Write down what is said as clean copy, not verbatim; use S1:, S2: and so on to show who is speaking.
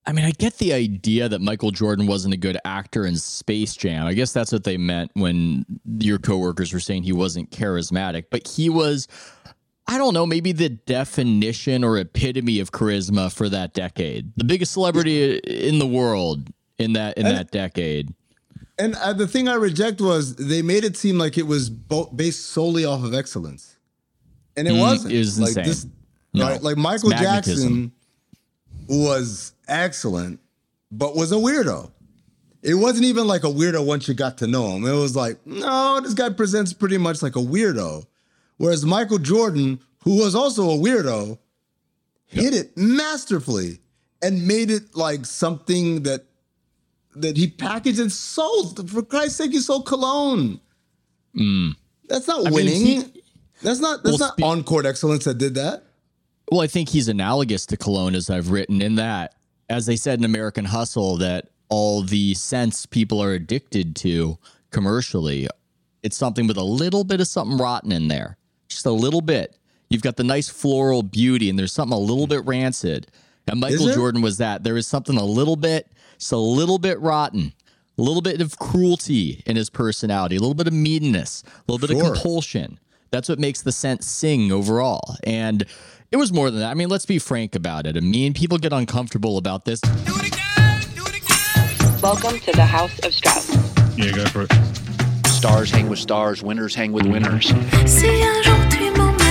S1: I mean, I get the idea that Michael Jordan wasn't a good actor in Space Jam. I guess that's what they meant when your coworkers were saying he wasn't charismatic. But he was, I don't know, maybe the definition or epitome of charisma for that decade. The biggest celebrity in the world in that decade.
S2: And the thing I reject was they made it seem like it was based solely off of excellence. And it wasn't.
S1: It was
S2: like
S1: insane.
S2: Right? Like Michael Jackson was excellent, but was a weirdo. It wasn't even like a weirdo once you got to know him. It was like, no, this guy presents pretty much like a weirdo. Whereas Michael Jordan, who was also a weirdo, hit it masterfully and made it like something that he packaged and sold. For Christ's sake, he sold cologne. That's not winning. That's not on-court excellence that did that.
S1: Well, I think he's analogous to Cologne, as I've written in that, as they said in American Hustle, that all the scents people are addicted to commercially, it's something with a little bit of something rotten in there. Just a little bit. You've got the nice floral beauty, and there's something a little bit rancid. And Michael Jordan was that. There is something a little bit rotten, a little bit of cruelty in his personality, a little bit of meanness, a little bit of compulsion. That's what makes the scent sing overall. And it was more than that. I mean, let's be frank about it. I mean, people get uncomfortable about this.
S3: Do it again! Do it again!
S4: Welcome to the House of Strauss.
S5: Yeah, go for it.
S6: Stars hang with stars, winners hang with winners.
S7: Si un jour tu m'emmènes